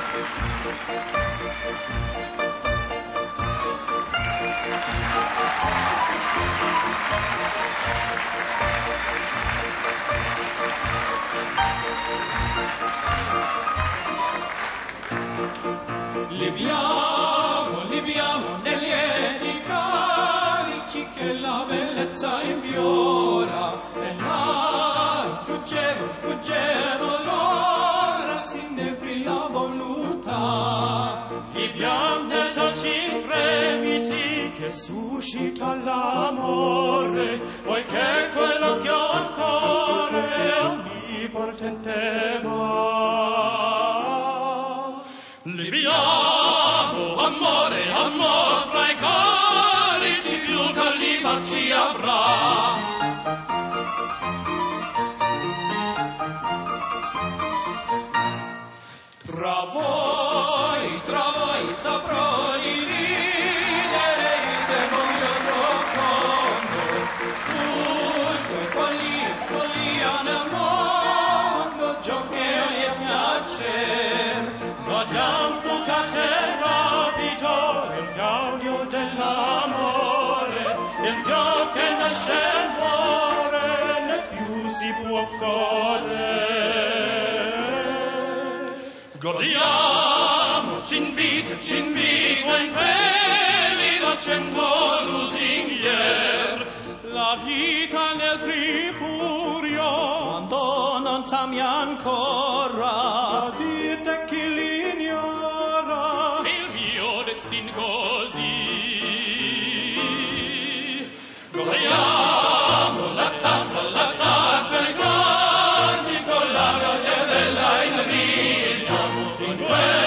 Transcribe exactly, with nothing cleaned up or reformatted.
Libiamo, libiamo negli eti carici che la bellezza infiora e là fuggevol, fuggevol l'ora s'inebria voluta. Libiam dei dolci fremiti che suscita l'amore, poiché quello che ho al cuore è onnipotente va. Libiamo, amore, amor, tra i calici più caliba ci avrà. Tra voi, tra voi saprò dividere il demonio profondo, tutto quali, quali nel mondo, ciò che gli piace. Godiam fugace rapido il gaudio dell'amore, il Dio che nasce e muore, né più si può godere. Godiamoci in vita, ci invita in quelli cento lusinghier, la vita nel tripurio, quando non sami ancora, la vita chi l'ignora, il mio destin così. Godiamo la tazza, la tazza, il cantico, la gioia della in riso, in quel